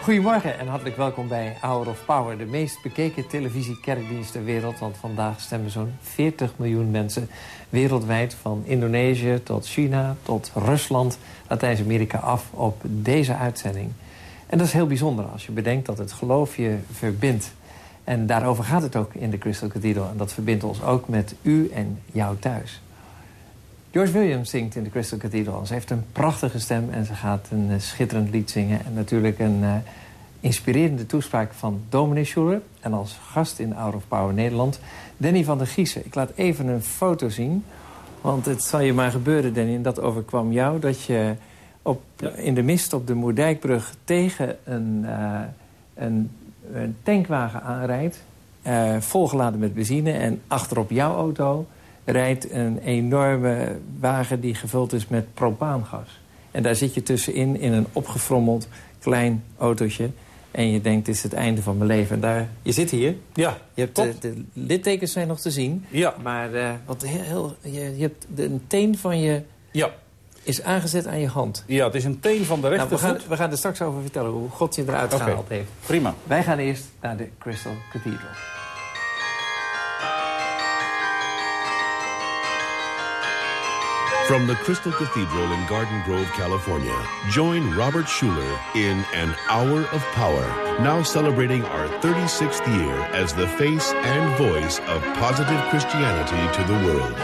Goedemorgen en hartelijk welkom bij Hour of Power, de meest bekeken televisie-kerkdienst ter wereld. Want vandaag stemmen zo'n 40 miljoen mensen wereldwijd, van Indonesië tot China tot Rusland, Latijns-Amerika af op deze uitzending. En dat is heel bijzonder als je bedenkt dat het geloof je verbindt. En daarover gaat het ook in de Crystal Cathedral. En dat verbindt ons ook met u en jou thuis. George Williams zingt in de Crystal Cathedral. Ze heeft een prachtige stem en ze gaat een schitterend lied zingen. En natuurlijk een inspirerende toespraak van Dominee Schuller. En als gast in Hour of Power Nederland, Danny van der Giezen. Ik laat even een foto zien. Want het zal je maar gebeuren, Danny, en dat overkwam jou, dat je in de mist op de Moerdijkbrug tegen een tankwagen aanrijdt, volgeladen met benzine. En achterop jouw auto rijdt een enorme wagen die gevuld is met propaangas. En daar zit je tussenin in een opgefrommeld klein autootje. En je denkt, dit is het einde van mijn leven. En je zit hier. Ja, je hebt de littekens zijn nog te zien. Ja. Maar je hebt een teen van je is aangezet aan je hand. Ja, het is een teen van de rechtervoet. We gaan er straks over vertellen hoe God je eruit gehaald heeft. Prima. Wij gaan eerst naar de Crystal Cathedral. From the Crystal Cathedral in Garden Grove, California, join Robert Schuller in An Hour of Power, now celebrating our 36th year as the face and voice of positive Christianity to the world.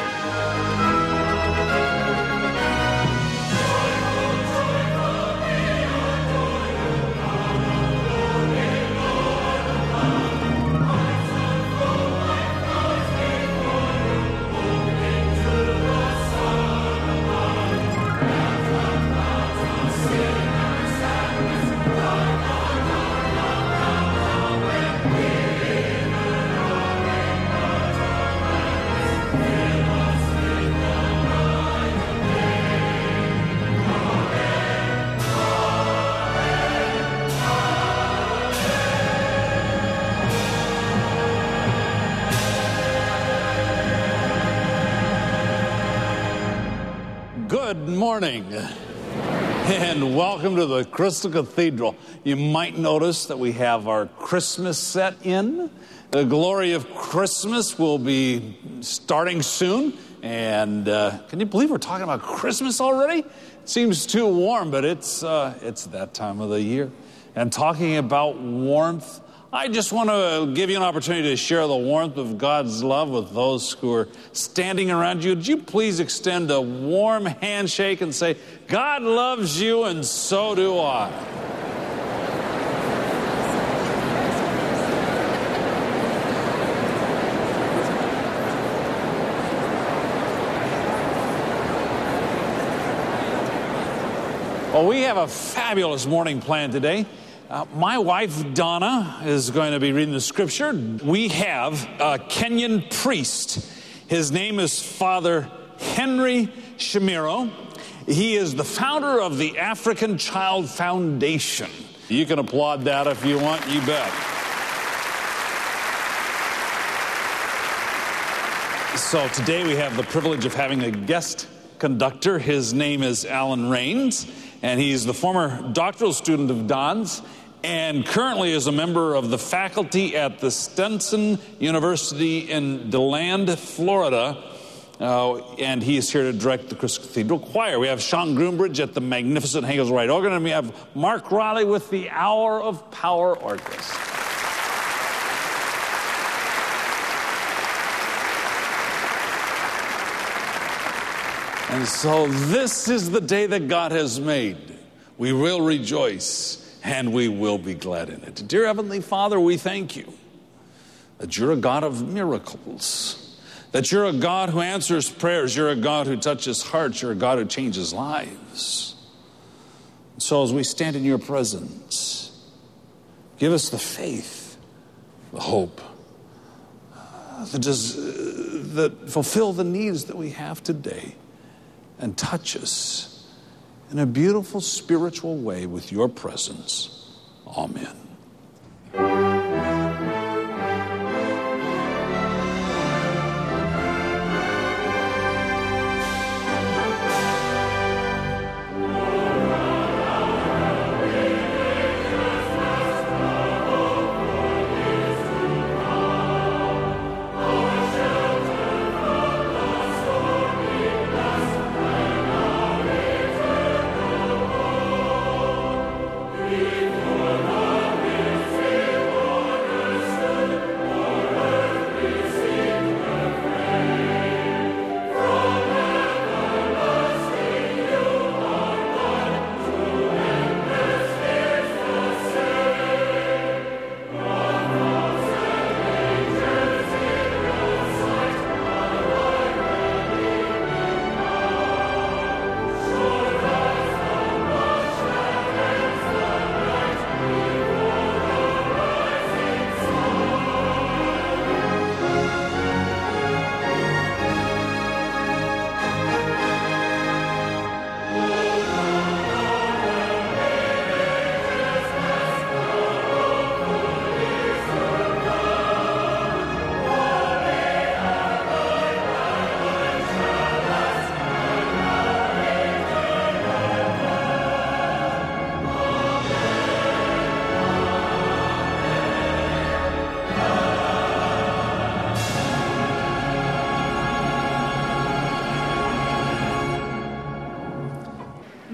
Good morning, and welcome to the Crystal Cathedral. You might notice that we have our Christmas set in. The Glory of Christmas will be starting soon, and can you believe we're talking about Christmas already? It seems too warm, but it's that time of the year. And talking about warmth, I just want to give you an opportunity to share the warmth of God's love with those who are standing around you. Would you please extend a warm handshake and say, God loves you and so do I. Well, we have a fabulous morning planned today. My wife, Donna, is going to be reading the scripture. We have a Kenyan priest. His name is Father Henry Shamiro. He is the founder of the African Child Foundation. You can applaud that if you want, you bet. So today we have the privilege of having a guest conductor. His name is Alan Rains, and he's the former doctoral student of Don's, and currently is a member of the faculty at the Stenson University in DeLand, Florida, and he is here to direct the Crystal Cathedral Choir. We have Sean Groombridge at the magnificent Hagel's Right organ, and we have Mark Riley with the Hour of Power Orchestra. And so this is the day that God has made. We will rejoice and we will be glad in it. Dear Heavenly Father, we thank you that you're a God of miracles, that you're a God who answers prayers, you're a God who touches hearts, you're a God who changes lives. So as we stand in your presence, give us the faith, the hope, that fulfill the needs that we have today, and touch us in a beautiful spiritual way with your presence. Amen.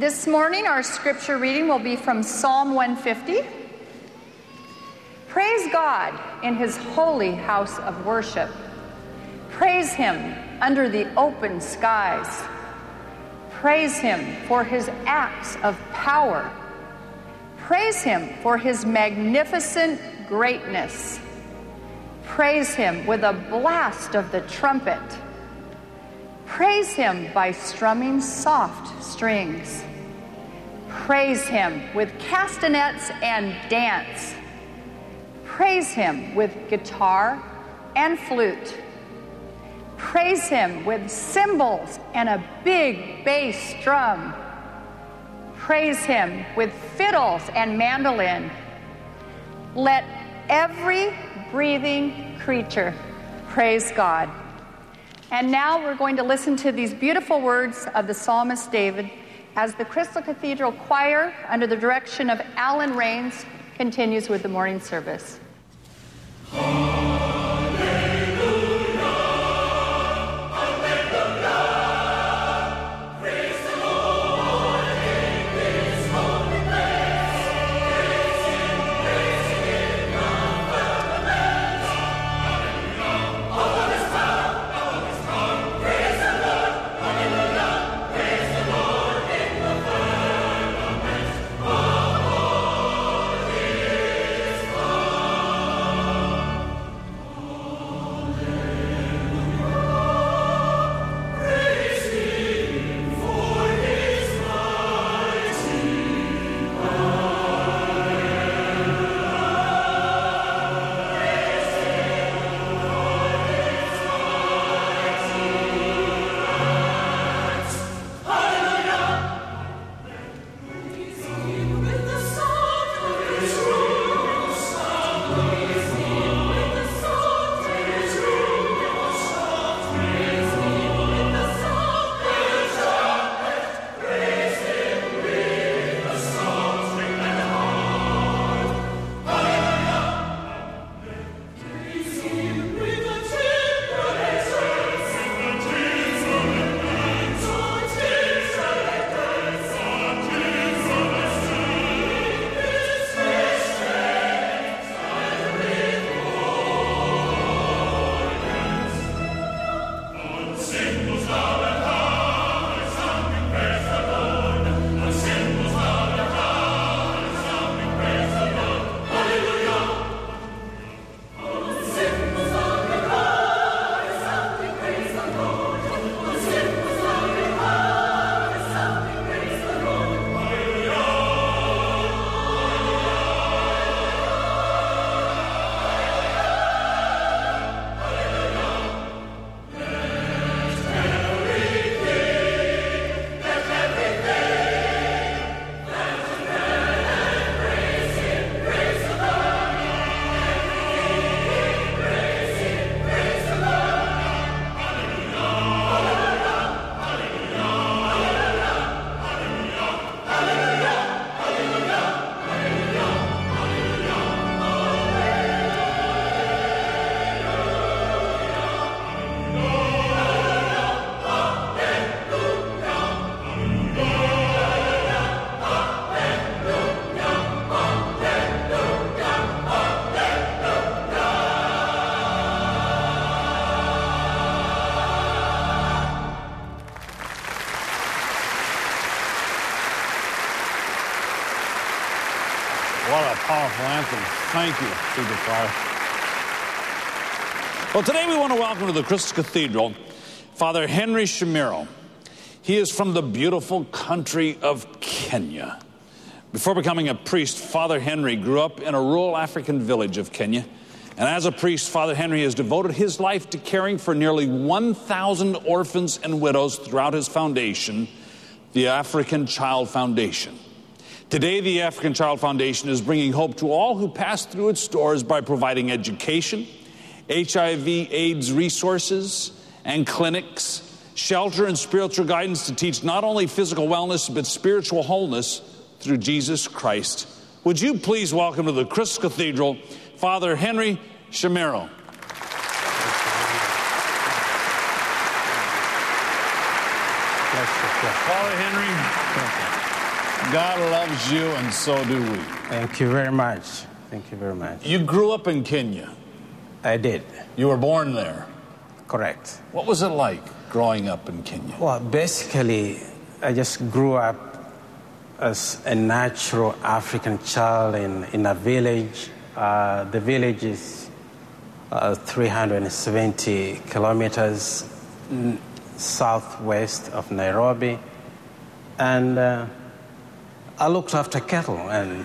This morning, our scripture reading will be from Psalm 150. Praise God in his holy house of worship. Praise him under the open skies. Praise him for his acts of power. Praise him for his magnificent greatness. Praise him with a blast of the trumpet. Praise him by strumming soft strings. Praise him with castanets and dance. Praise him with guitar and flute. Praise him with cymbals and a big bass drum. Praise him with fiddles and mandolin. Let every breathing creature praise God. And now we're going to listen to these beautiful words of the psalmist David as the Crystal Cathedral Choir, under the direction of Alan Rains, continues with the morning service. What a powerful anthem. Thank you, Cathedral Choir. Well, today we want to welcome to the Crystal Cathedral Father Henry Shamiro. He is from the beautiful country of Kenya. Before becoming a priest, Father Henry grew up in a rural African village of Kenya. And as a priest, Father Henry has devoted his life to caring for nearly 1,000 orphans and widows throughout his foundation, the African Child Foundation. Today, the African Child Foundation is bringing hope to all who pass through its doors by providing education, HIV/AIDS resources and clinics, shelter and spiritual guidance to teach not only physical wellness but spiritual wholeness through Jesus Christ. Would you please welcome to the Crystal Cathedral Father Henry Shamiro. Father Henry, God loves you, and so do we. Thank you very much. Thank you very much. You grew up in Kenya. I did. You were born there. Correct. What was it like growing up in Kenya? Well, basically, I just grew up as a natural African child in a village. The village is 370 kilometers southwest of Nairobi. And I looked after cattle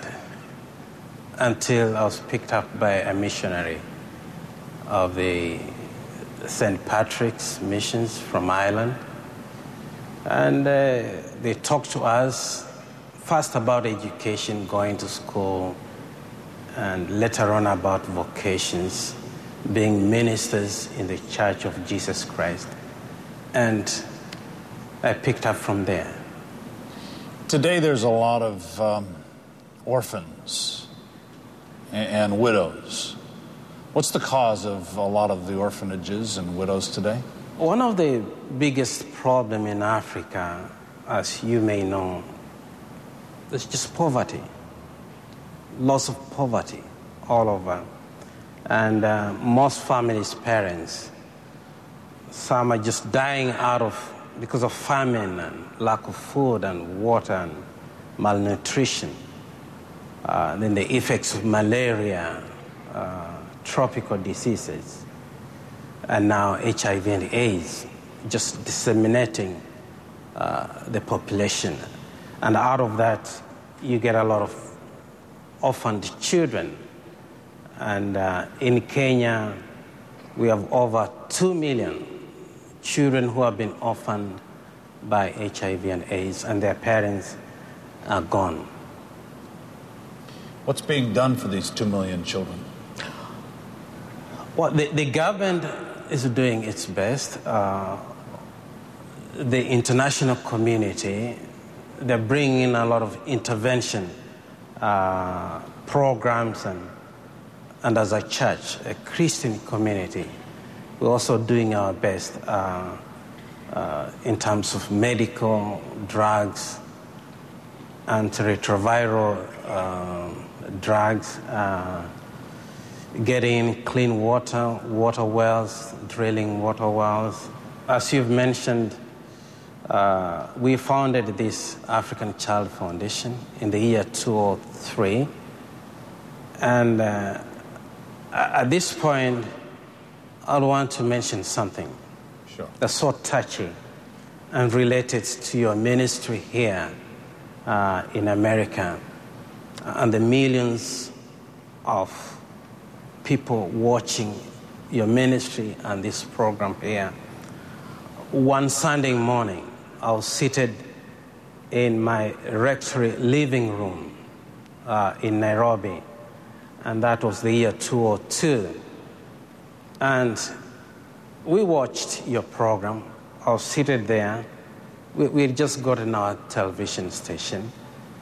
until I was picked up by a missionary of the St. Patrick's Missions from Ireland. And they talked to us first about education, going to school, and later on about vocations, being ministers in the Church of Jesus Christ. And I picked up from there. Today there's a lot of orphans and widows. What's the cause of a lot of the orphanages and widows today? One of the biggest problems in Africa, as you may know, is just poverty. Lots of poverty all over. And most families' parents, some are just dying because of famine and lack of food and water and malnutrition. Then the effects of malaria, tropical diseases, and now HIV and AIDS, just disseminating the population. And out of that, you get a lot of orphaned children. And in Kenya, we have over 2 million children who have been orphaned by HIV and AIDS, and their parents are gone. What's being done for these 2 million children? Well, the government is doing its best. The international community, they're bringing in a lot of intervention programs, and as a church, a Christian community, we're also doing our best in terms of medical, drugs, antiretroviral drugs, getting clean water, water wells, drilling water wells. As you've mentioned, we founded this African Child Foundation in the year 2003. And at this point, I want to mention something that's so touchy and related to your ministry here in America and the millions of people watching your ministry and this program here. One Sunday morning, I was seated in my rectory living room in Nairobi, and that was the year 2002. And we watched your program. I was seated there. We had just gotten our television station,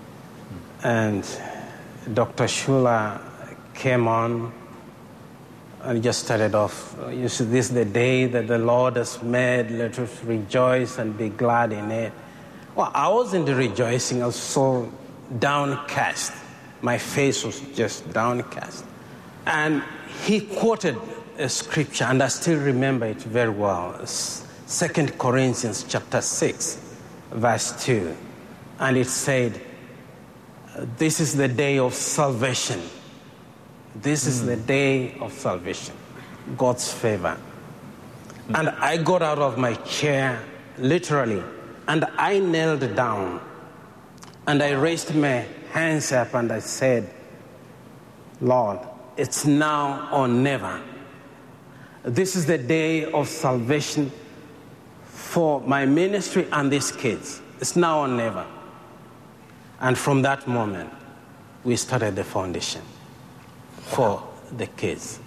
and Dr. Schuller came on and just started off, you see, this is the day that the Lord has made, let us rejoice and be glad in it. Well, I wasn't rejoicing, I was so downcast. My face was just downcast. And he quoted a scripture, and I still remember it very well. 2 Corinthians chapter 6, verse 2. And it said, this is the day of salvation. This is the day of salvation, God's favor. And I got out of my chair, literally, and I knelt down, and I raised my hands up, and I said, Lord, it's now or never. This is the day of salvation for my ministry and these kids. It's now or never. And from that moment, we started the foundation for the kids.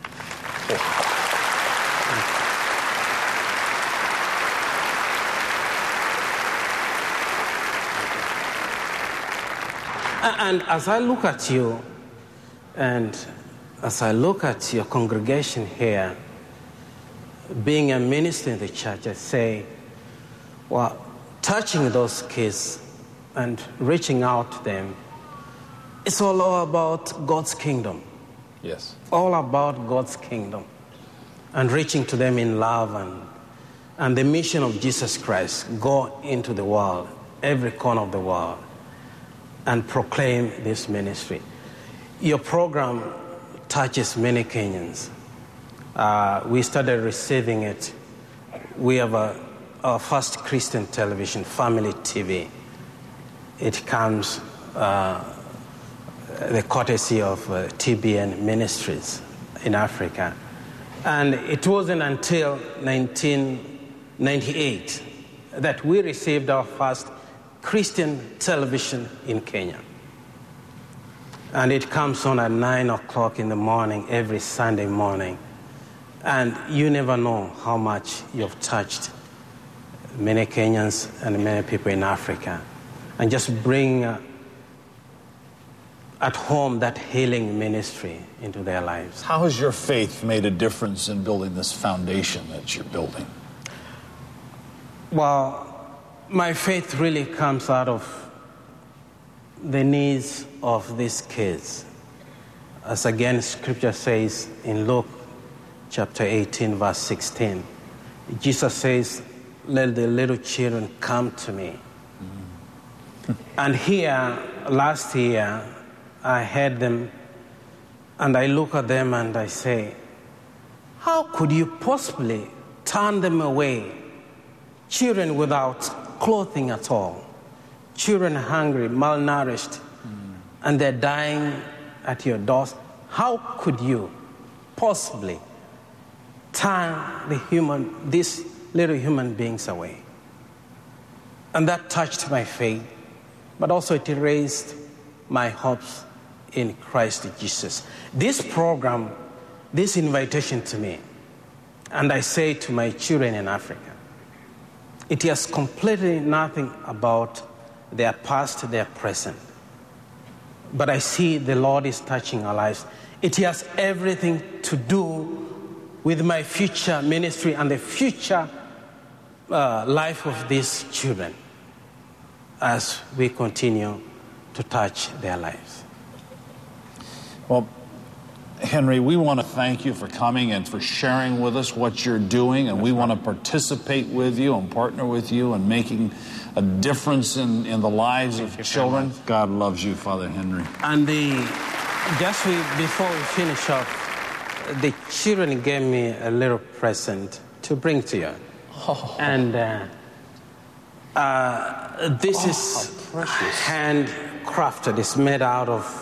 And as I look at you, and as I look at your congregation here, being a minister in the church, I say, well, touching those kids and reaching out to them, it's all about God's kingdom. Yes. All about God's kingdom and reaching to them in love and the mission of Jesus Christ. Go into the world, every corner of the world, and proclaim this ministry. Your program touches many Kenyans. We started receiving it. We have our first Christian television, Family TV. It comes the courtesy of TBN Ministries in Africa. And it wasn't until 1998 that we received our first Christian television in Kenya. And it comes on at 9 o'clock in the morning, every Sunday morning. And you never know how much you've touched many Kenyans and many people in Africa. And just bring at home that healing ministry into their lives. How has your faith made a difference in building this foundation that you're building? Well, my faith really comes out of the needs of these kids. As again, Scripture says in Luke chapter 18, verse 16, Jesus says, "Let the little children come to me." And here, last year, I heard them, and I look at them and I say, how could you possibly turn them away? Children without clothing at all, children hungry, malnourished, and they're dying at your doors. How could you possibly turn these little human beings away? And that touched my faith, but also it raised my hopes in Christ Jesus. This program, this invitation to me, and I say to my children in Africa, it has completely nothing about their past, their present. But I see the Lord is touching our lives. It has everything to do with my future ministry and the future life of these children as we continue to touch their lives. Well, Henry, we want to thank you for coming and for sharing with us what you're doing, and we want to participate with you and partner with you and making a difference in the lives of children. God loves you, Father Henry. And before we finish up, the children gave me a little present to bring to you. Oh. And this is handcrafted. It's made out of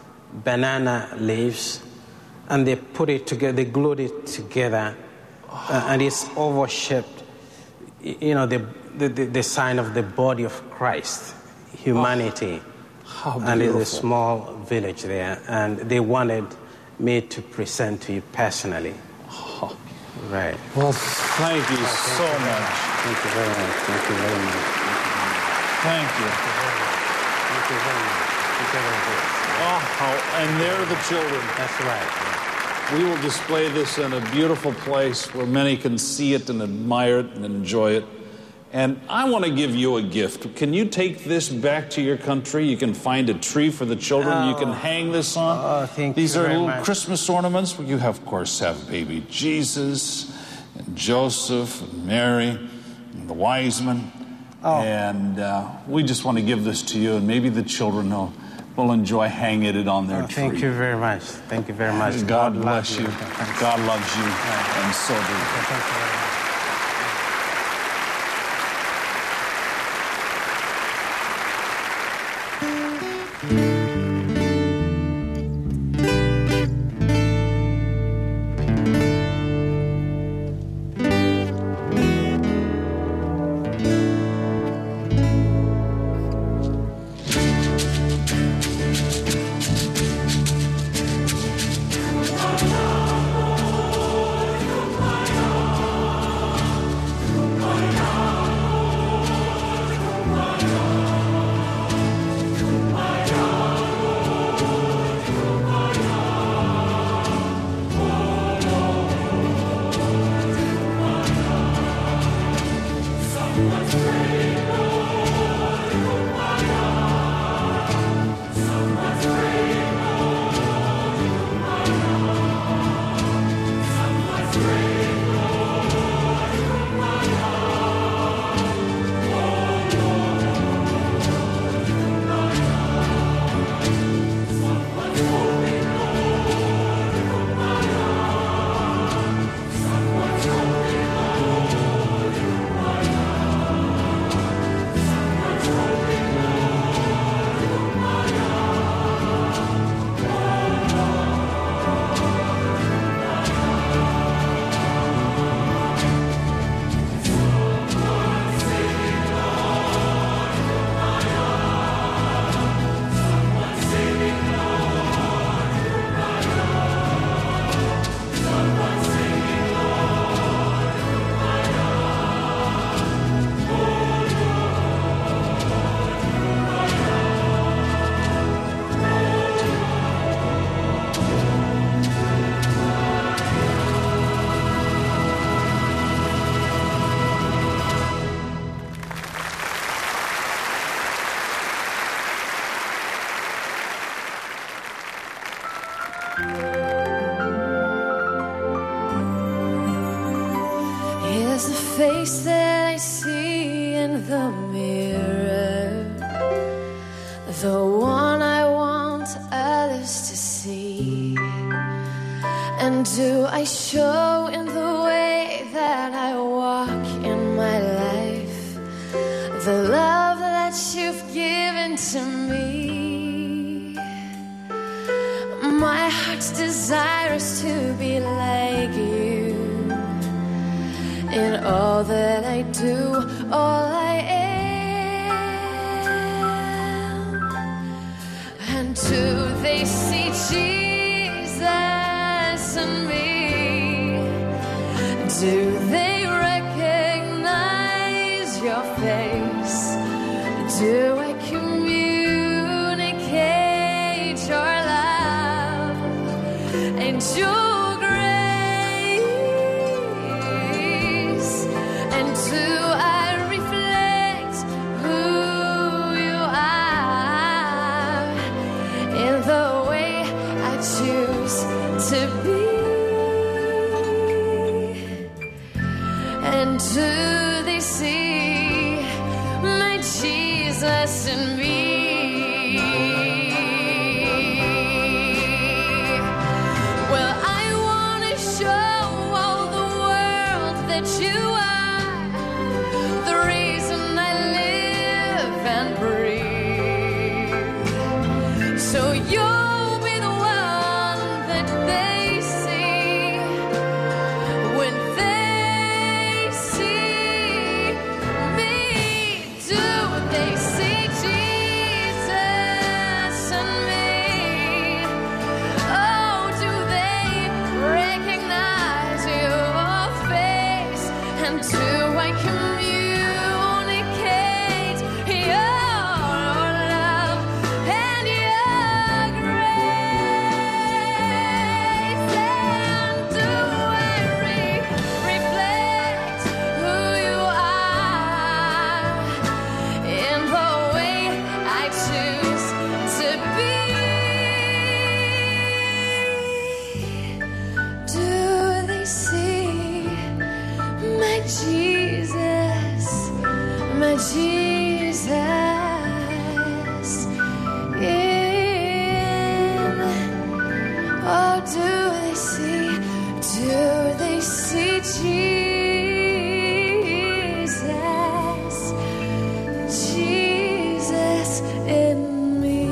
banana leaves, and they put it together, they glued it together, and it's oval shaped. You know, the sign of the body of Christ, humanity. And it's a small village there, and they wanted me to present to you personally. Oh. Right. Well, thank you so much. Thank you very much. Thank you very much. Thank you. Thank you very much. Thank you very much. Oh, and they're the children. That's right. We will display this in a beautiful place where many can see it and admire it and enjoy it. And I want to give you a gift. Can you take this back to your country? You can find a tree for the children. You can hang this on. Oh, thank you These are very little much. Christmas ornaments. You have, of course, have baby Jesus and Joseph and Mary and the wise men. Oh. And we just want to give this to you, and maybe the children will enjoy hanging it on their tree. Thank you very much. Thank you very much. God bless you. God loves you, and so do you. Thank you very much. Let's pray, Lord, face that I see in the mirror, the one I want others to see. And do I show in the way that I walk in my life the love that you've given to me? My heart's desire is to be like you in all that I do, all I am. And do they see Jesus in me? Do they recognize your face? Do I communicate your love and your grace? And do I reflect who you are in the way I choose to be? And do they see my Jesus in me? Well, I want to show all the world that you are the reason I live and breathe. So you'll be the one that they see when they see me. Do they see Jesus in me? Oh, do they recognize your face? And do I communicate your love and your grace? And do I reflect who you are in the way I choose to be? Do they see my Jesus, my Jesus in? Oh, do they see Jesus, Jesus in me?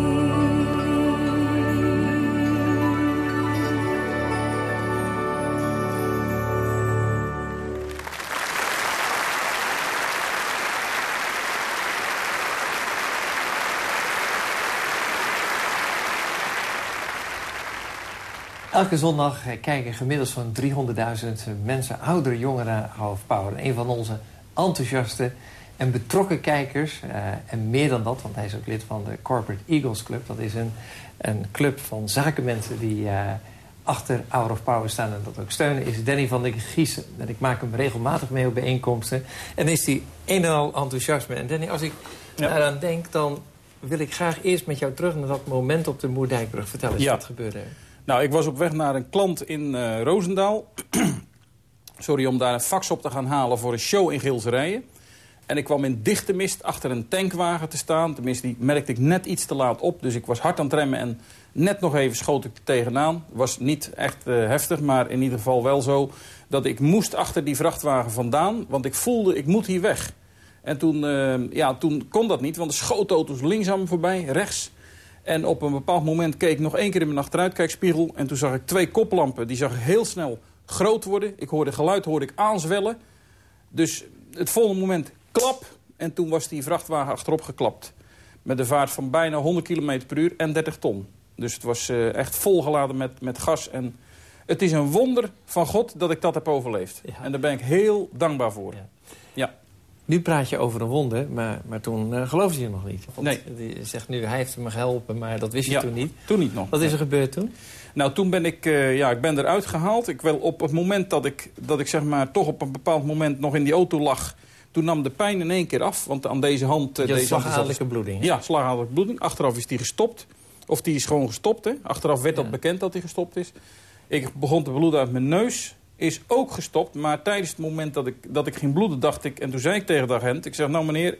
Elke zondag kijken gemiddeld zo'n 300.000 mensen, ouderen, jongeren, Hour of Power. Een van onze enthousiaste en betrokken kijkers. En meer dan dat, want hij is ook lid van de Corporate Eagles Club. Dat is een club van zakenmensen die achter Hour of Power staan en dat ook steunen. Is Danny van der Giezen. En ik maak hem regelmatig mee op bijeenkomsten. En is die een en al enthousiasme. En Danny, als ik daaraan denk, dan wil ik graag eerst met jou terug naar dat moment op de Moerdijkbrug. Vertel eens wat gebeurde er. Nou, ik was op weg naar een klant in Roosendaal. Om daar een fax op te gaan halen voor een show in Gilserijen. En ik kwam in dichte mist achter een tankwagen te staan. Tenminste, die merkte ik net iets te laat op. Dus ik was hard aan het remmen en net nog even schoot ik er tegenaan. Was niet echt heftig, maar in ieder geval wel zo dat ik moest achter die vrachtwagen vandaan. Want ik voelde, ik moet hier weg. En toen kon dat niet, want er schoten auto's linksam voorbij, rechts. En op een bepaald moment keek ik nog één keer in mijn achteruitkijkspiegel. En toen zag ik 2 koplampen, die zag heel snel groot worden. Ik hoorde geluid aanzwellen. Dus het volgende moment, klap. En toen was die vrachtwagen achterop geklapt. Met een vaart van bijna 100 km per uur en 30 ton. Dus het was echt volgeladen met gas. En het is een wonder van God dat ik dat heb overleefd. Ja. En daar ben ik heel dankbaar voor. Ja. Nu praat je over een wonder, maar toen geloofde je nog niet. Want nee. Je zegt nu, hij heeft me geholpen, maar dat wist je toen niet. Toen niet nog. Wat is er gebeurd toen? Nou, toen ben ik eruit gehaald. Ik wil op het moment dat ik zeg maar toch op een bepaald moment nog in die auto lag. Toen nam de pijn in één keer af, want aan deze hand... slagadelijke bloeding. Hè? Ja, slagadelijke bloeding. Achteraf is die gestopt. Of die is gewoon gestopt, hè. Achteraf werd dat bekend dat hij gestopt is. Ik begon te bloeden uit mijn neus. is ook gestopt. Maar tijdens het moment dat ik ging bloeden, dacht ik... En toen zei ik tegen de agent, ik zeg, nou meneer...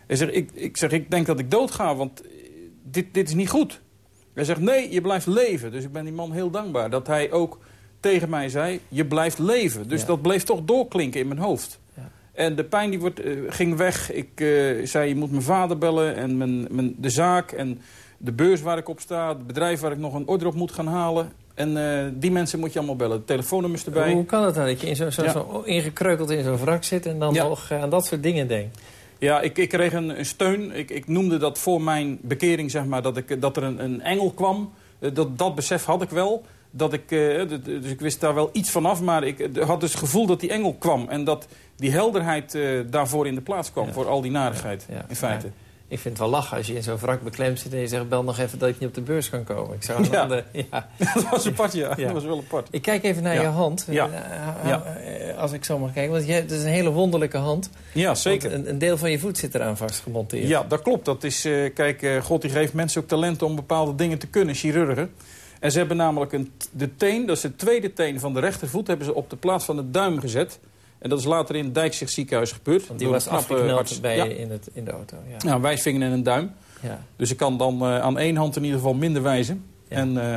Ik denk dat ik doodga, want dit is niet goed. Hij zegt, nee, je blijft leven. Dus ik ben die man heel dankbaar dat hij ook tegen mij zei... je blijft leven. Dus dat bleef toch doorklinken in mijn hoofd. Ja. En de pijn ging weg. Ik zei, je moet mijn vader bellen en de zaak... en de beurs waar ik op sta, het bedrijf waar ik nog een order op moet gaan halen... En die mensen moet je allemaal bellen. De telefoonnummers erbij. Hoe kan het dan dat je zo ingekreukeld in zo'n wrak zit... en dan nog aan dat soort dingen denkt? Ja, ik kreeg een steun. Ik noemde dat voor mijn bekering, zeg maar, dat er een engel kwam. Dat besef had ik wel. Dus ik wist daar wel iets van af, maar ik had dus het gevoel dat die engel kwam. En dat die helderheid daarvoor in de plaats kwam, voor al die narigheid, in feite. Ja. Ik vind het wel lachen als je in zo'n wrak beklemd zit en je zegt... bel nog even dat ik niet op de beurs kan komen. Ik zou dat was apart, ja. Dat was wel apart. Ik kijk even naar je hand, als ik zo mag kijken. Want het is een hele wonderlijke hand. Ja, zeker. Een deel van je voet zit eraan vastgemonteerd. Ja, dat klopt. Dat is, God die geeft mensen ook talenten om bepaalde dingen te kunnen, chirurgen. En ze hebben namelijk de teen, dat is de tweede teen van de rechtervoet... hebben ze op de plaats van de duim gezet... En dat is later in het Dijkzicht ziekenhuis gebeurd. Want die was afgekneld bij je in de auto. Ja. Nou, een wijsvinger en een duim. Ja. Dus ik kan dan aan één hand in ieder geval minder wijzen. Ja.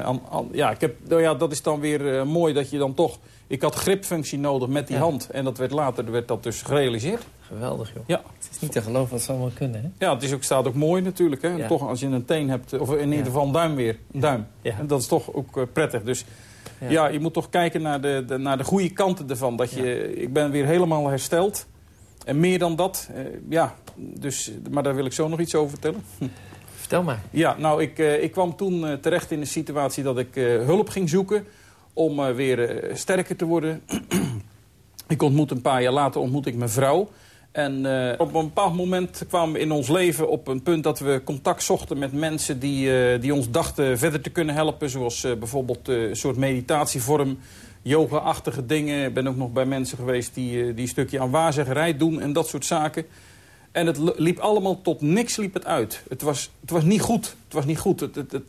En dat is dan weer mooi dat je dan toch... Ik had gripfunctie nodig met die hand. En dat werd dat dus gerealiseerd. Geweldig, joh. Ja. Het is niet te geloven wat ze allemaal kunnen, hè? Ja, het staat ook mooi natuurlijk. Hè? Ja. Toch als je een teen hebt, of in ieder geval een duim weer. Een duim. Ja. En dat is toch ook prettig. Dus... Ja, je moet toch kijken naar de goede kanten ervan. Ik ben weer helemaal hersteld. En meer dan dat, maar daar wil ik zo nog iets over vertellen. Vertel maar. Ja, nou, ik kwam toen terecht in de situatie dat ik hulp ging zoeken... om weer sterker te worden. Een paar jaar later ik mijn vrouw... En op een bepaald moment kwamen we in ons leven op een punt dat we contact zochten met mensen die ons dachten verder te kunnen helpen. Zoals bijvoorbeeld een soort meditatievorm, yoga-achtige dingen. Ik ben ook nog bij mensen geweest die een stukje aan waarzeggerij doen en dat soort zaken. En het liep allemaal tot niks liep het uit. Het was niet goed. Het was niet goed.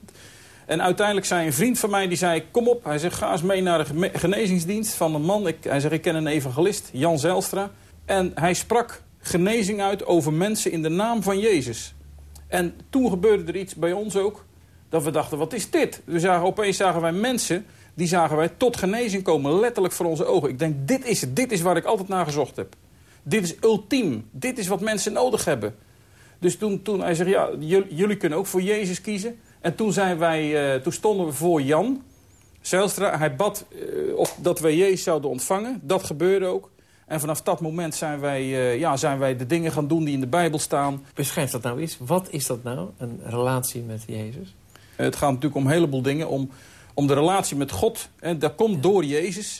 En uiteindelijk zei een vriend van mij, die zei, kom op. Hij zegt, ga eens mee naar de genezingsdienst van een man. Hij zegt, ik ken een evangelist, Jan Zijlstra. En hij sprak genezing uit over mensen in de naam van Jezus. En toen gebeurde er iets bij ons ook. Dat we dachten, wat is dit? Opeens zagen wij mensen, die zagen wij tot genezing komen. Letterlijk voor onze ogen. Ik denk, dit is het. Dit is waar ik altijd naar gezocht heb. Dit is ultiem. Dit is wat mensen nodig hebben. Dus toen hij zegt, ja, jullie kunnen ook voor Jezus kiezen. En toen stonden we voor Jan Zijlstra. Hij bad dat wij Jezus zouden ontvangen. Dat gebeurde ook. En vanaf dat moment zijn wij de dingen gaan doen die in de Bijbel staan. Beschrijf dat nou eens. Wat is dat nou, een relatie met Jezus? Het gaat natuurlijk om een heleboel dingen. Om de relatie met God. Dat komt door Jezus.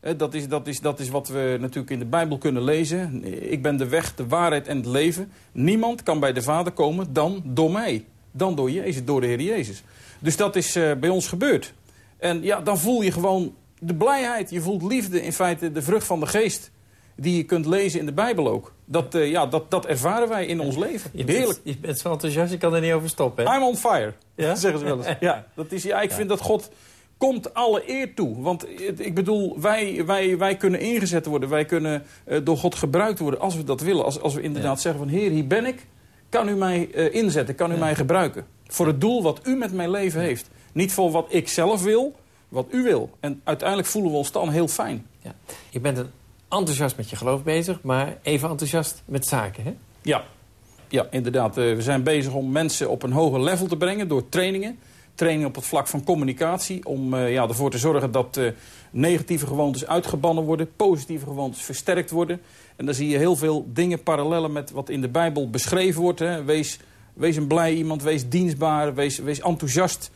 Dat is wat we natuurlijk in de Bijbel kunnen lezen. Ik ben de weg, de waarheid en het leven. Niemand kan bij de Vader komen dan door mij. Dan door Jezus, door de Heer Jezus. Dus dat is bij ons gebeurd. En ja, dan voel je gewoon de blijheid. Je voelt liefde, in feite de vrucht van de geest. Die je kunt lezen in de Bijbel ook. Dat ervaren wij in ons leven. Heerlijk. Je bent zo enthousiast, je kan er niet over stoppen. Hè? I'm on fire, zeggen ze wel eens. Ja, ik vind dat God komt alle eer toe. Want ik bedoel, wij kunnen ingezet worden. Wij kunnen door God gebruikt worden als we dat willen. Als we inderdaad zeggen van, Heer, hier ben ik. Kan u mij inzetten, kan u mij gebruiken. Voor het doel wat u met mijn leven heeft. Niet voor wat ik zelf wil, wat u wil. En uiteindelijk voelen we ons dan heel fijn. Ja. Je bent enthousiast met je geloof bezig, maar even enthousiast met zaken, hè? Ja, inderdaad. We zijn bezig om mensen op een hoger level te brengen door trainingen. Training op het vlak van communicatie. Om ervoor te zorgen dat negatieve gewoontes uitgebannen worden. Positieve gewoontes versterkt worden. En dan zie je heel veel dingen parallellen met wat in de Bijbel beschreven wordt. Hè. Wees een blij iemand, wees dienstbaar, wees enthousiast.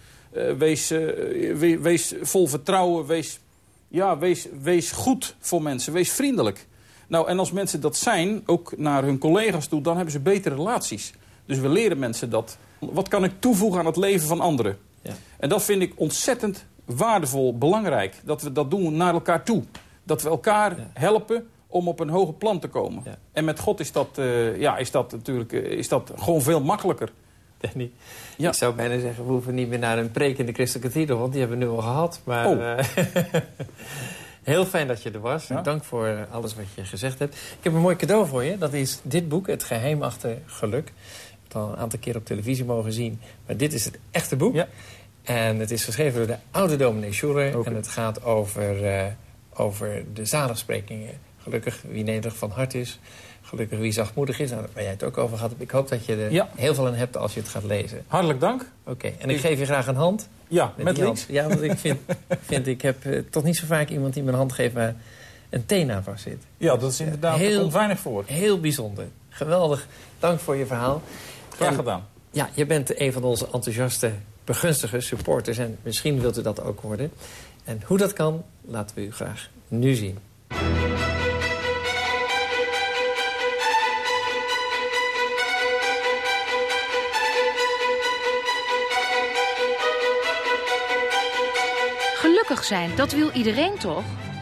Wees vol vertrouwen, wees goed voor mensen, wees vriendelijk. Nou, en als mensen dat zijn, ook naar hun collega's toe, dan hebben ze betere relaties. Dus we leren mensen dat. Wat kan ik toevoegen aan het leven van anderen? Ja. En dat vind ik ontzettend waardevol, belangrijk. Dat we dat doen naar elkaar toe. Dat we elkaar helpen om op een hoger plan te komen. Ja. En met God is dat gewoon veel makkelijker. Danny, ik zou bijna zeggen, we hoeven niet meer naar een preek in de Christelijke Cathedral, want die hebben we nu al gehad. Maar, Heel fijn dat je er was. Ja? Dank voor alles wat je gezegd hebt. Ik heb een mooi cadeau voor je. Dat is dit boek, Het geheim achter geluk. Ik heb het al een aantal keer op televisie mogen zien. Maar dit is het echte boek. Ja. En het is geschreven door de oude dominee Schuller. Okay. En het gaat over de zaligsprekingen. Gelukkig wie nederig van hart is. Gelukkig wie zachtmoedig is. Nou, waar jij het ook over had. Ik hoop dat je er heel veel aan hebt als je het gaat lezen. Hartelijk dank. Oké. En ik geef je graag een hand. Ja, met die links. hand. Ja, want ik heb toch niet zo vaak iemand die me een hand geeft waar een thema vast zit. Ja, dat is inderdaad, Heel- dat komt weinig voor. Heel bijzonder. Geweldig. Dank voor je verhaal. Graag En, gedaan. ja, je bent een van onze enthousiaste begunstigers, supporters. En misschien wilt u dat ook worden. En hoe dat kan, laten we u graag nu zien. Gelukkig zijn, dat wil iedereen toch?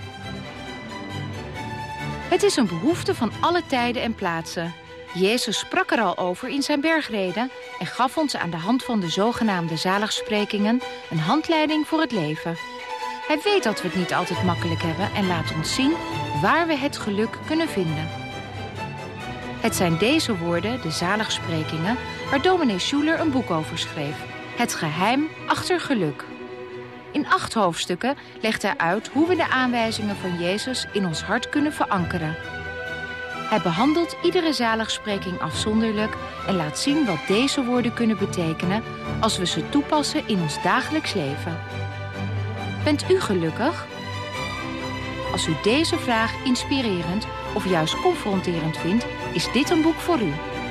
Het is een behoefte van alle tijden en plaatsen. Jezus sprak er al over in zijn bergreden en gaf ons aan de hand van de zogenaamde zaligsprekingen een handleiding voor het leven. Hij weet dat we het niet altijd makkelijk hebben en laat ons zien waar we het geluk kunnen vinden. Het zijn deze woorden, de zaligsprekingen, waar dominee Schuller een boek over schreef. Het geheim achter geluk. In 8 hoofdstukken legt hij uit hoe we de aanwijzingen van Jezus in ons hart kunnen verankeren. Hij behandelt iedere zaligspreking afzonderlijk en laat zien wat deze woorden kunnen betekenen als we ze toepassen in ons dagelijks leven. Bent u gelukkig? Als u deze vraag inspirerend of juist confronterend vindt, is dit een boek voor u.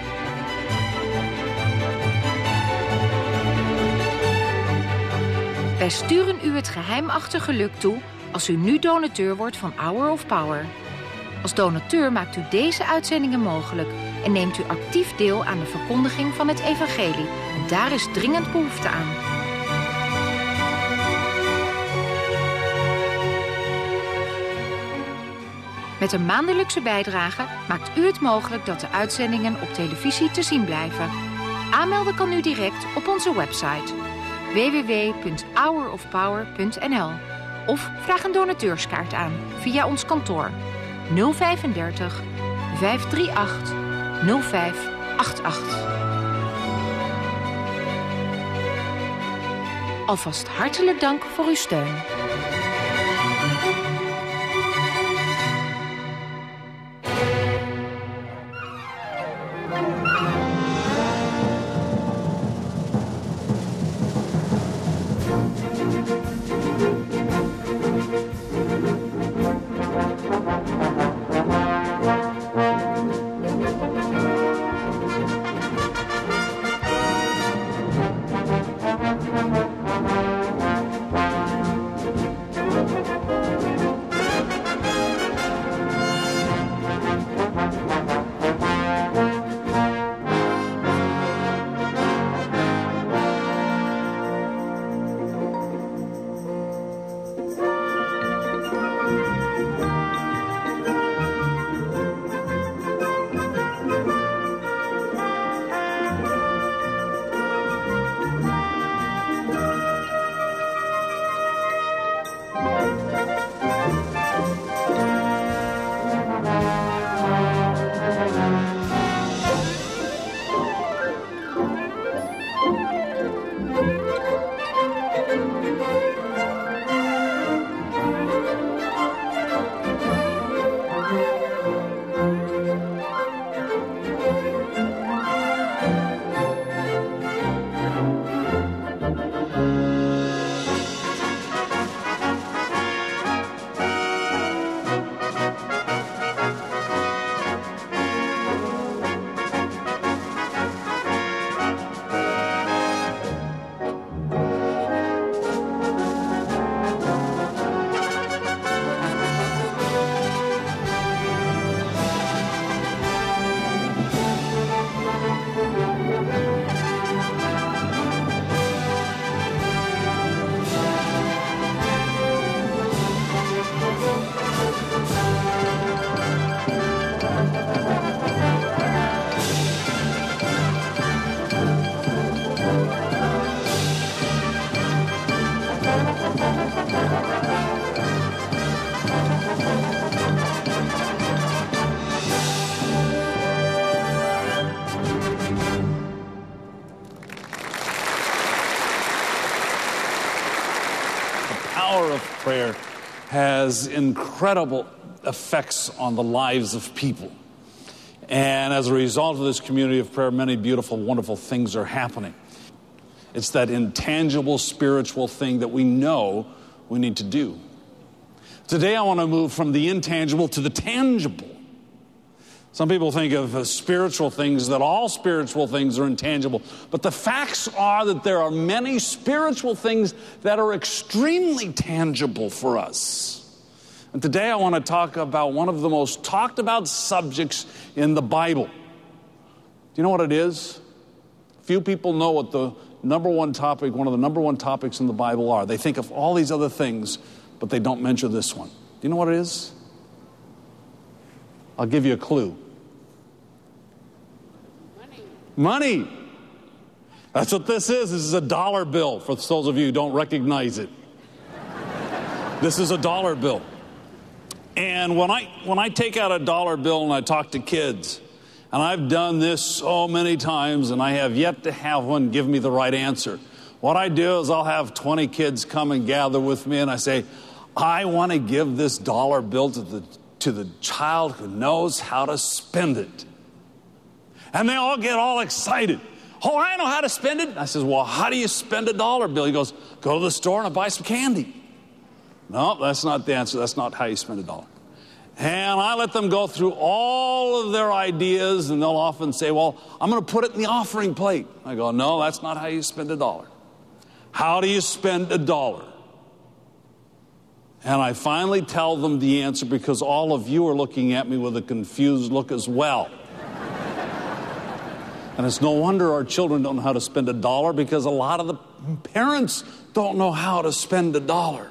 Wij sturen u het geheim achter geluk toe als u nu donateur wordt van Hour of Power. Als donateur maakt u deze uitzendingen mogelijk en neemt u actief deel aan de verkondiging van het evangelie. En daar is dringend behoefte aan. Met een maandelijkse bijdrage maakt u het mogelijk dat de uitzendingen op televisie te zien blijven. Aanmelden kan u direct op onze website www.hourofpower.nl of vraag een donateurskaart aan via ons kantoor 035 538 0588. Alvast hartelijk dank voor uw steun. prayer has incredible effects on the lives of people. And as a result of this community of prayer, many beautiful, wonderful things are happening. It's that intangible spiritual thing that we know we need to do. Today I want to move from the intangible to the tangible. Some people think of spiritual things, that all spiritual things are intangible. But the facts are that there are many spiritual things that are extremely tangible for us. And today I want to talk about one of the most talked about subjects in the Bible. Do you know what it is? Few people know what the number one topic, one of the number one topics in the Bible are. They think of all these other things, but they don't mention this one. Do you know what it is? I'll give you a clue. Money. That's what this is. This is a dollar bill, for those of you who don't recognize it. This is a dollar bill. And when I take out a dollar bill and I talk to kids, and I've done this so many times, and I have yet to have one give me the right answer. What I do is I'll have 20 kids come and gather with me, and I say, I want to give this dollar bill to the child who knows how to spend it. And they all get all excited. Oh, I know how to spend it. I says, well, how do you spend a dollar bill? He goes, go to the store and I'll buy some candy. No, that's not the answer. That's not how you spend a dollar. And I let them go through all of their ideas, and they'll often say, well, I'm going to put it in the offering plate. I go, no, that's not how you spend a dollar. How do you spend a dollar? And I finally tell them the answer, because all of you are looking at me with a confused look as well. And it's no wonder our children don't know how to spend a dollar, because a lot of the parents don't know how to spend a dollar.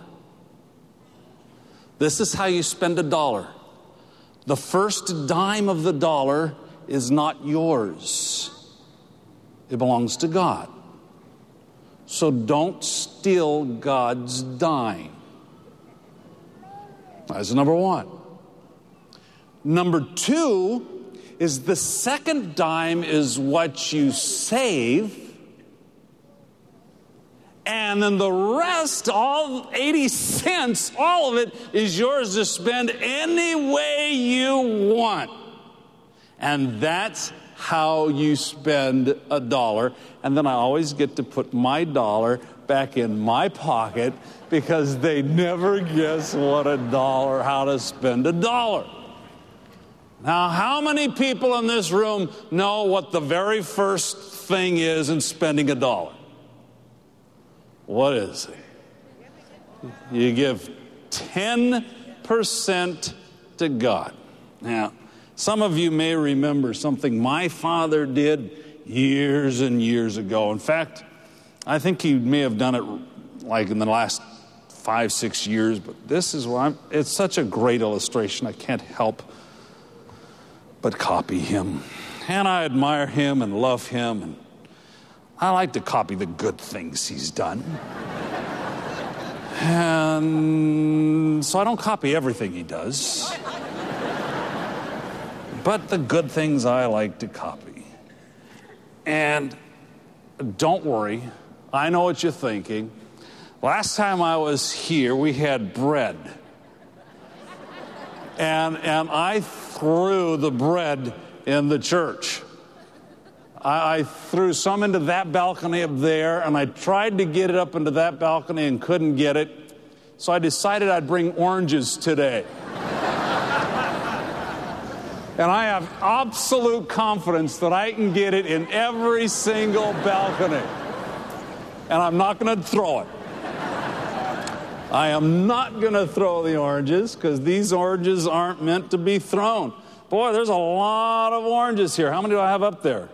This is how you spend a dollar. The first dime of the dollar is not yours. It belongs to God. So don't steal God's dime. That's number one. Number two is the second dime is what you save. And then the rest, all 80 cents, all of it is yours to spend any way you want. And that's how you spend a dollar. And then I always get to put my dollar back in my pocket, because they never guess what a dollar, how to spend a dollar. Now, how many people in this room know what the very first thing is in spending a dollar? What is it? You give 10% to God. Now, some of you may remember something my father did years and years ago. In fact, I think he may have done it like in the last 5-6 years, but this is why it's such a great illustration. I can't help but copy him. And I admire him and love him, and I like to copy the good things he's done. And so I don't copy everything he does. But the good things I like to copy. And don't worry, I know what you're thinking. Last time I was here, we had bread. And I threw the bread in the church. I threw some into that balcony up there, and I tried to get it up into that balcony and couldn't get it. So I decided I'd bring oranges today. And I have absolute confidence that I can get it in every single balcony. And I'm not going to throw it. I am not going to throw the oranges, because these oranges aren't meant to be thrown. Boy, there's a lot of oranges here. How many do I have up there?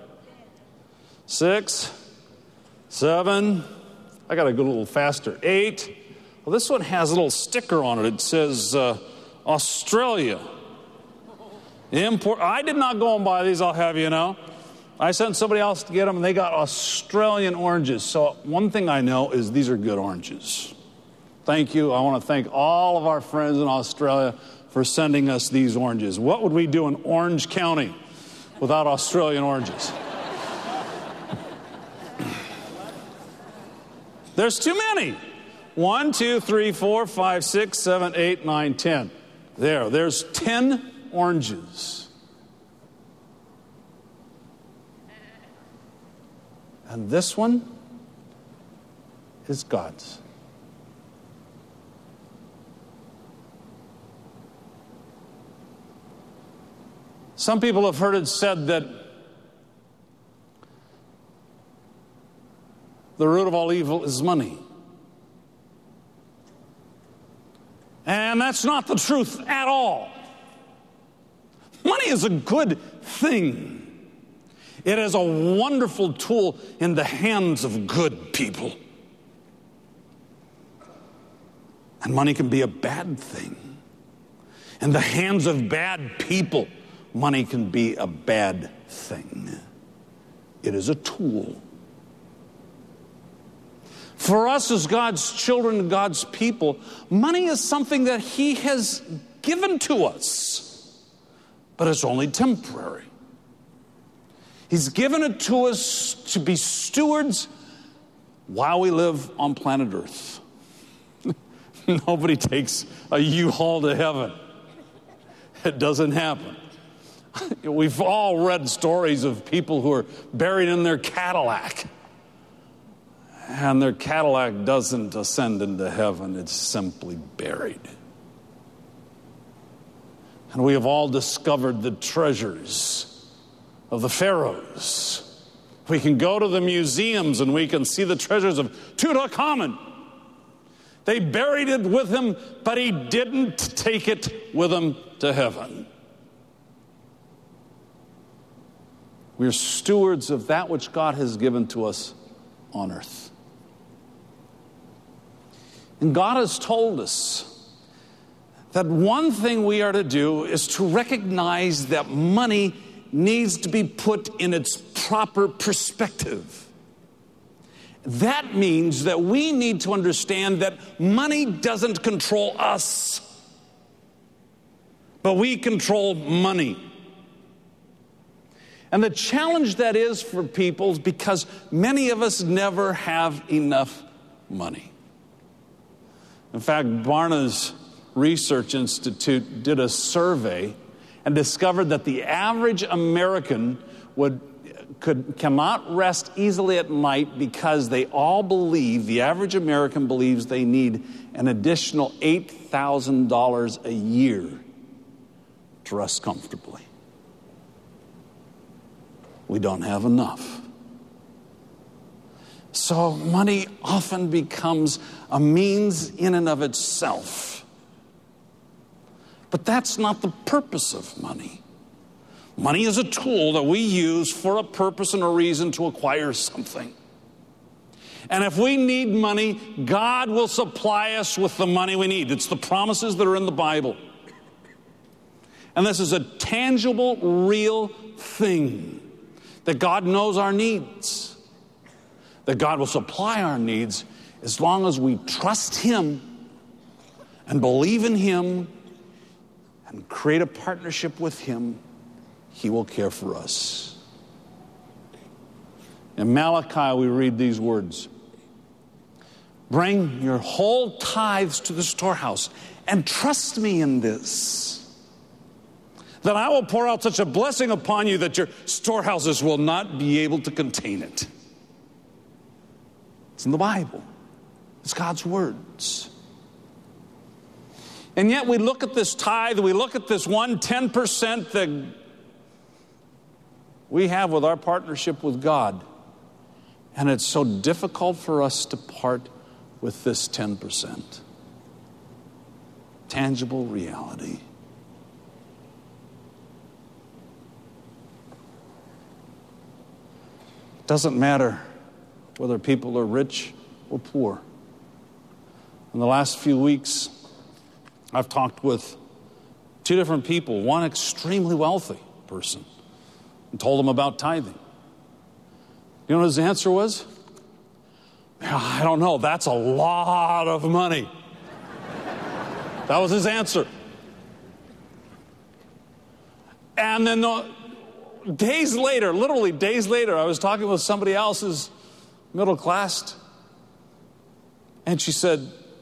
6, 7, I got to go a little faster, 8. Well, this one has a little sticker on it. It says Australia. Import. I did not go and buy these, I'll have you know. I sent somebody else to get them, and they got Australian oranges. So one thing I know is these are good oranges. Thank you. I want to thank all of our friends in Australia for sending us these oranges. What would we do in Orange County without Australian oranges? There's too many. 1, 2, 3, 4, 5, 6, 7, 8, 9, 10. There's 10 oranges. And this one is God's. Some people have heard it said that the root of all evil is money. And that's not the truth at all. Money is a good thing. It is a wonderful tool in the hands of good people. And money can be a bad thing. In the hands of bad people, money can be a bad thing. It is a tool. For us as God's children, God's people, money is something that He has given to us, but it's only temporary. He's given it to us to be stewards while we live on planet Earth. Nobody takes a U-Haul to heaven. It doesn't happen. We've all read stories of people who are buried in their Cadillac. And their Cadillac doesn't ascend into heaven. It's simply buried. And we have all discovered the treasures of the pharaohs. We can go to the museums and we can see the treasures of Tutankhamun. They buried it with him, but he didn't take it with him to heaven. We're stewards of that which God has given to us on earth. And God has told us that one thing we are to do is to recognize that money needs to be put in its proper perspective. That means that we need to understand that money doesn't control us, but we control money. And the challenge that is for people is because many of us never have enough money. In fact, Barna's Research Institute did a survey and discovered that the average American cannot rest easily at night because they all believe, the average American believes they need an additional $8,000 a year to rest comfortably. We don't have enough. So money often becomes a means in and of itself. But that's not the purpose of money. Money is a tool that we use for a purpose and a reason to acquire something. And if we need money, God will supply us with the money we need. It's the promises that are in the Bible. And this is a tangible, real thing, that God knows our needs, that God will supply our needs as long as we trust Him and believe in Him and create a partnership with Him. He will care for us. In Malachi, we read these words: "Bring your whole tithes to the storehouse and trust me in this, that I will pour out such a blessing upon you that your storehouses will not be able to contain it." It's in the Bible. It's God's words. And yet we look at this tithe, we look at this 10% that we have with our partnership with God, and it's so difficult for us to part with this 10%. Tangible reality. It doesn't matter whether people are rich or poor. In the last few weeks, I've talked with two different people, one extremely wealthy person, and told them about tithing. You know what his answer was? I don't know, that's a lot of money. That was his answer. And then days later, literally days later, I was talking with somebody else who's middle class, and she said,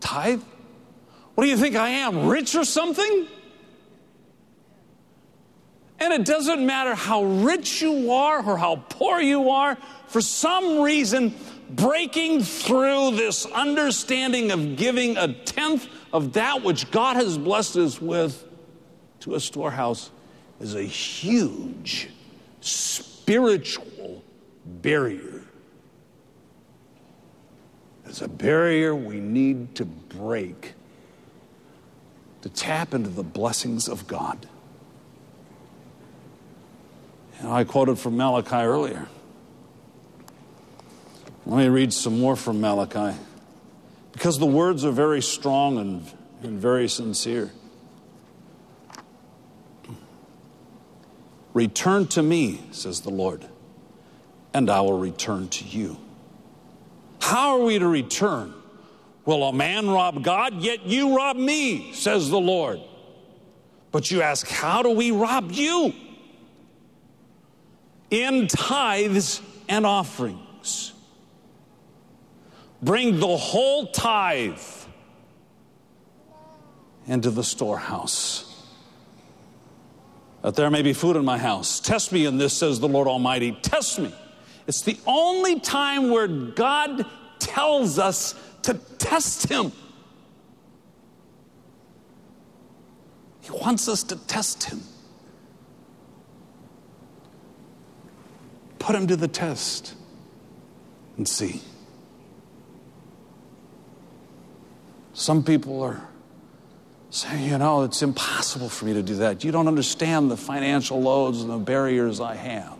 tithe? What do you think I am, rich or something? And it doesn't matter how rich you are or how poor you are, for some reason, breaking through this understanding of giving a tenth of that which God has blessed us with to a storehouse is a huge spiritual barrier. It's a barrier we need to break to tap into the blessings of God. And I quoted from Malachi earlier. Let me read some more from Malachi, because the words are very strong and very sincere. Return to me, says the Lord, and I will return to you. How are we to return? Will a man rob God? Yet you rob me, says the Lord. But you ask, how do we rob you? In tithes and offerings. Bring the whole tithe into the storehouse, that there may be food in my house. Test me in this, says the Lord Almighty. Test me. It's the only time where God tells us to test him. He wants us to test him. Put him to the test and see. Some people are saying, it's impossible for me to do that. You don't understand the financial loads and the barriers I have.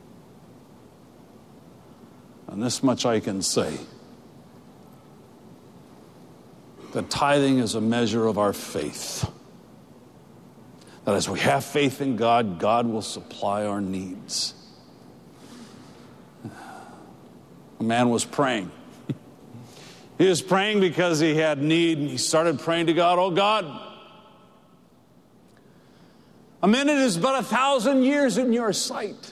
And this much I can say, that tithing is a measure of our faith. That as we have faith in God, God will supply our needs. A man was praying. He was praying because he had need, and he started praying to God, oh God, a minute is but 1,000 years in your sight.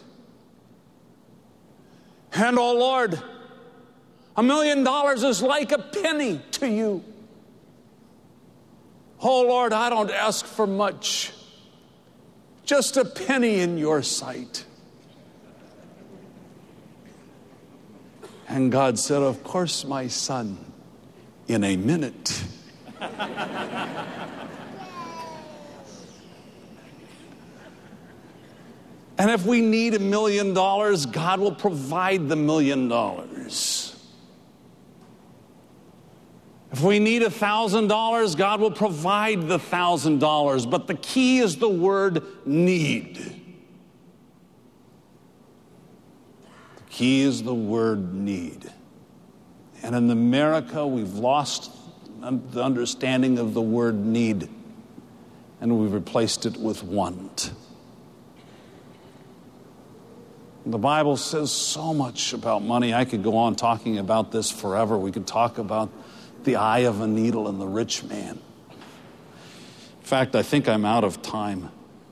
And oh Lord, $1 million is like a penny to you. Oh Lord, I don't ask for much, just a penny in your sight. And God said, of course, my son, in a minute. And if we need $1 million, God will provide the $1 million. If we need $1,000, God will provide the $1,000. But the key is the word need. The key is the word need. And in America, we've lost the understanding of the word need, and we've replaced it with want. The Bible says so much about money. I could go on talking about this forever. We could talk about the eye of a needle and the rich man. In fact, I think I'm out of time.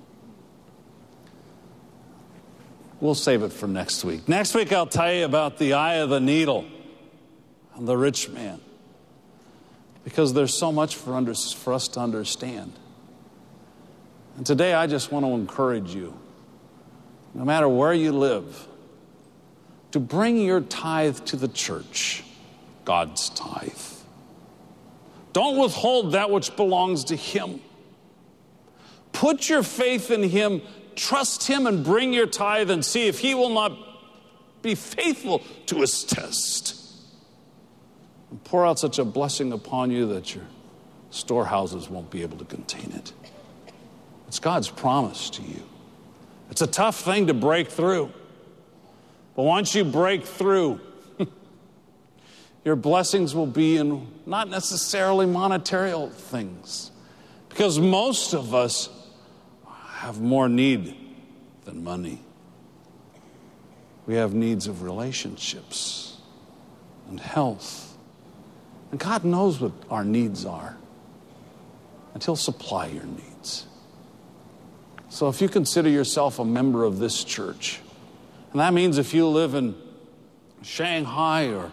We'll save it for next week. Next week, I'll tell you about the eye of the needle and the rich man, because there's so much for us to understand. And today, I just want to encourage you, no matter where you live, to bring your tithe to the church, God's tithe. Don't withhold that which belongs to him. Put your faith in him, trust him, and bring your tithe and see if he will not be faithful to his test. And pour out such a blessing upon you that your storehouses won't be able to contain it. It's God's promise to you. It's a tough thing to break through. But once you break through, your blessings will be in not necessarily monetary things, because most of us have more need than money. We have needs of relationships and health. And God knows what our needs are, and he'll supply your needs. So if you consider yourself a member of this church, and that means if you live in Shanghai or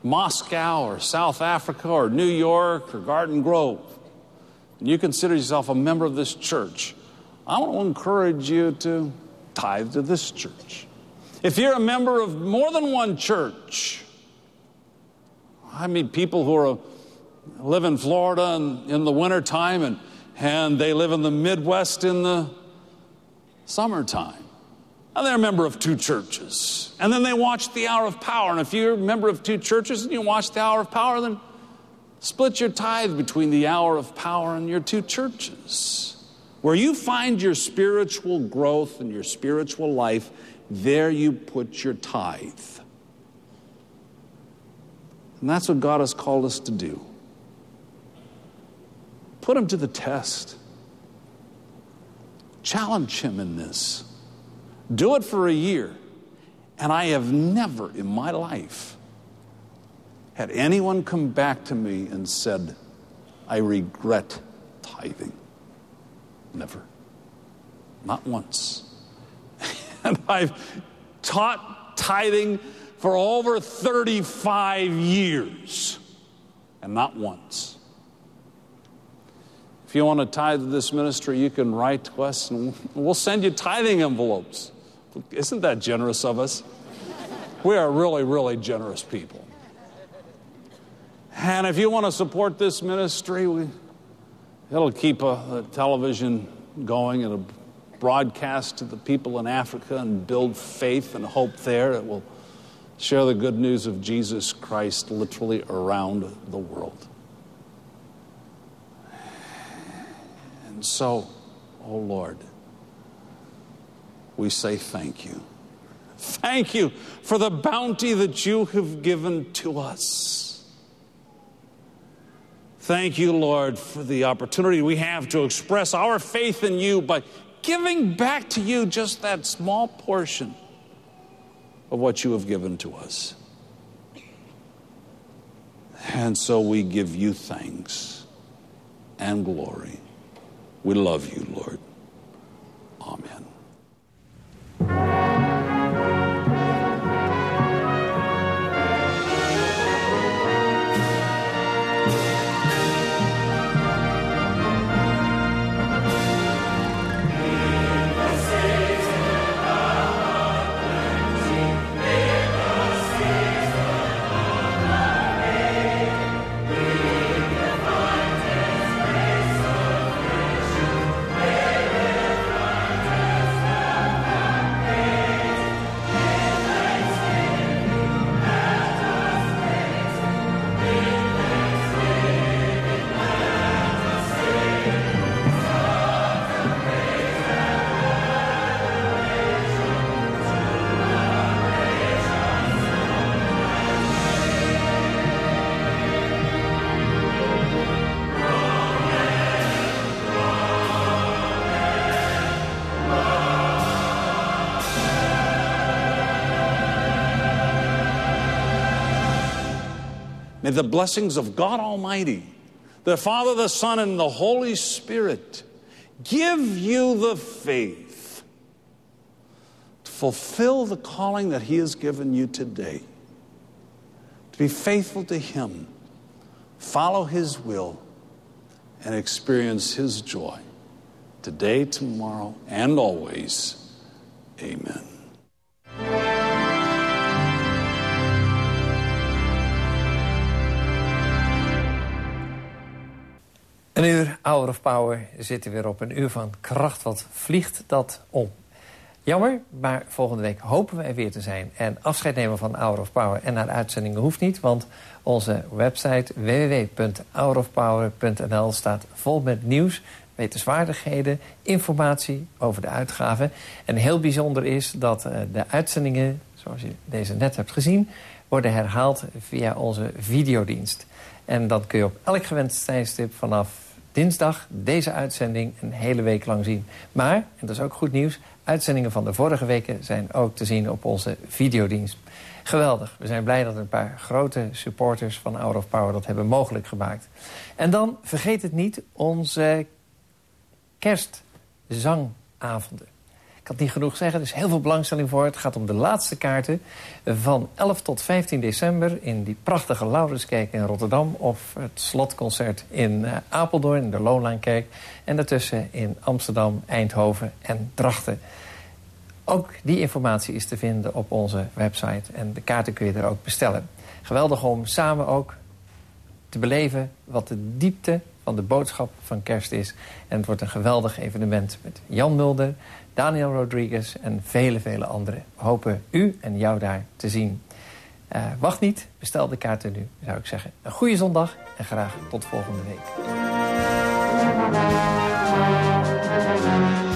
Moscow or South Africa or New York or Garden Grove, and you consider yourself a member of this church, I want to encourage you to tithe to this church. If you're a member of more than one church, I meet people who live in Florida in the wintertime and they live in the Midwest in the summertime. And they're a member of two churches. And then they watch the Hour of Power. And if you're a member of two churches and you watch the Hour of Power, then split your tithe between the Hour of Power and your two churches. Where you find your spiritual growth and your spiritual life, there you put your tithe. And that's what God has called us to do. Put him to the test. Challenge him in this. Do it for a year. And I have never in my life had anyone come back to me and said, I regret tithing. Never. Not once. And I've taught tithing for over 35 years. And not once. If you want to tithe to this ministry, you can write to us and we'll send you tithing envelopes. Isn't that generous of us? We are really, really generous people. And if you want to support this ministry, it'll keep a television going and a broadcast to the people in Africa and build faith and hope there. It will share the good news of Jesus Christ literally around the world. And so, oh Lord, we say thank you. Thank you for the bounty that you have given to us. Thank you, Lord, for the opportunity we have to express our faith in you by giving back to you just that small portion of what you have given to us. And so we give you thanks and glory. We love you, Lord. Amen. May the blessings of God Almighty, the Father, the Son, and the Holy Spirit give you the faith to fulfill the calling that He has given you today. To be faithful to Him, follow His will, and experience His joy today, tomorrow, and always. Amen. Een uur Hour of Power zitten weer op. Een uur van kracht. Wat vliegt dat om? Jammer, maar volgende week hopen we er weer te zijn. En afscheid nemen van Hour of Power en naar uitzendingen hoeft niet. Want onze website www.hourofpower.nl staat vol met nieuws, wetenswaardigheden, informatie over de uitgaven. En heel bijzonder is dat de uitzendingen, zoals je deze net hebt gezien, worden herhaald via onze videodienst. En dan kun je op elk gewenst tijdstip vanaf dinsdag deze uitzending een hele week lang zien. Maar, en dat is ook goed nieuws, uitzendingen van de vorige weken zijn ook te zien op onze videodienst. Geweldig. We zijn blij dat een paar grote supporters van Hour of Power dat hebben mogelijk gemaakt. En dan, vergeet het niet, onze kerstzangavonden. kan het niet genoeg zeggen, er is heel veel belangstelling voor. Het gaat om de laatste kaarten van 11 tot 15 december... in die prachtige Laurenskerk in Rotterdam... of het slotconcert in Apeldoorn, in de Loonlaankerk... en daartussen in Amsterdam, Eindhoven en Drachten. Ook die informatie is te vinden op onze website. En de kaarten kun je er ook bestellen. Geweldig om samen ook te beleven wat de diepte van de boodschap van kerst is. En het wordt een geweldig evenement met Jan Mulder, Daniel Rodriguez en vele, vele anderen. We hopen u en jou daar te zien. Wacht niet, bestel de kaarten nu, zou ik zeggen. Een goede zondag en graag tot volgende week.